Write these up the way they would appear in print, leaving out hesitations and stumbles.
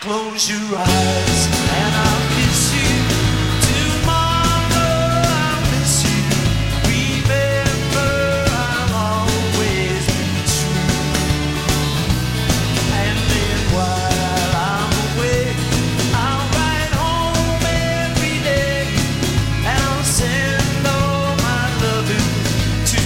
Close your eyes and I'll kiss you. Tomorrow I'll miss you. Remember, I'll always be true. And then while I'm away, I'll ride home every day, and I'll send all my loving to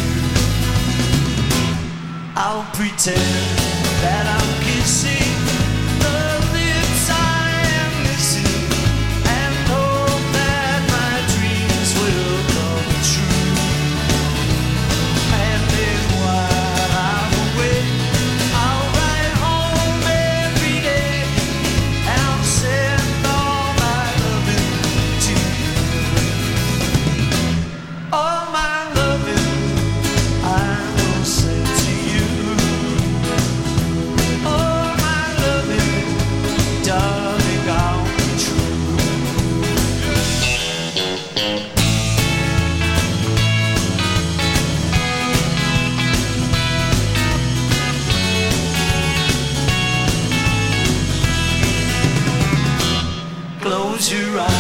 you. I'll pretend that I'm kissing the lips I am missing, and hope that my dreams will come true. And then while I'm away, I'll ride home every day, and I'll send all my loving to you. All my loving I will send to you. All my loving, darling, I'll be true. Close your eyes.